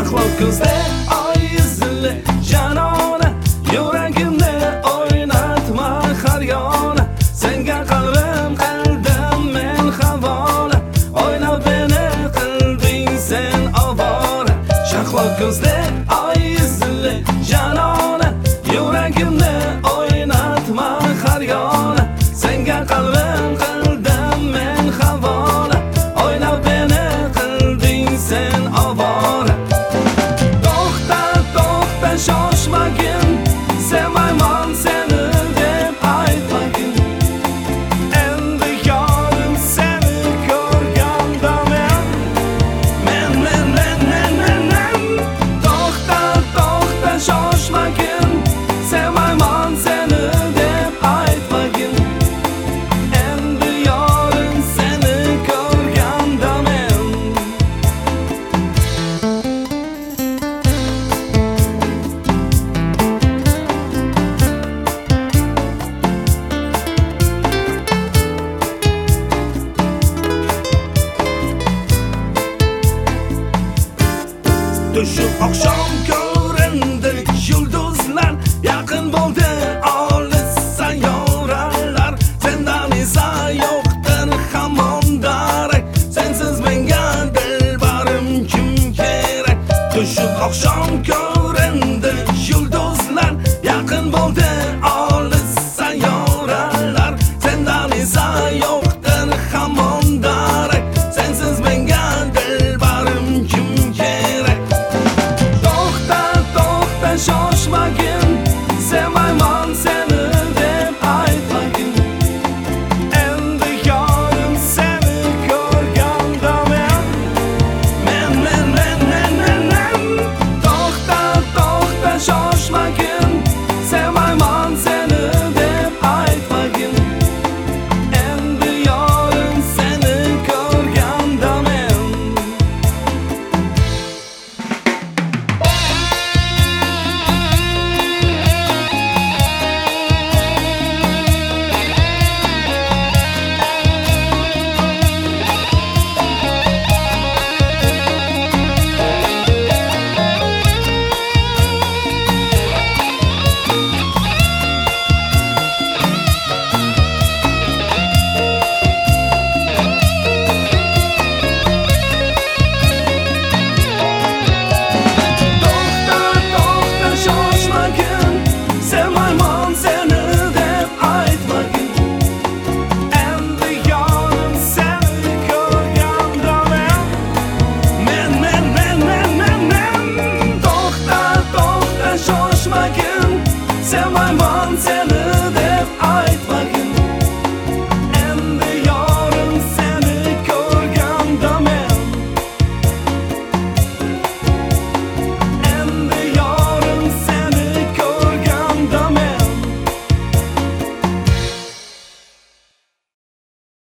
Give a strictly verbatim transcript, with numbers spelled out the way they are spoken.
shahlo ko'zli oy izli janona, yuragimni o'ynatma har yona. Senga qalbim qildim men havola, o'ynab beni qilding sen ovora. Shahlo ko'zli oy izli janona, yuragimni o'ynatma har yona. Senga qalbim qildim men havola, o'ynab beni qilding sen ovora. To'xta, to'xta, shoshmagin, sevmayman seni deb aytmagin. Endi yorim seni ko'rganda men Men, men, men, men, men, men. To'xta, to'xta, shoshmagin, sevmayman seni deb aytmagin. Endi yorim seni ko'rganda men Tushib oqshom ko'rindi, yulduz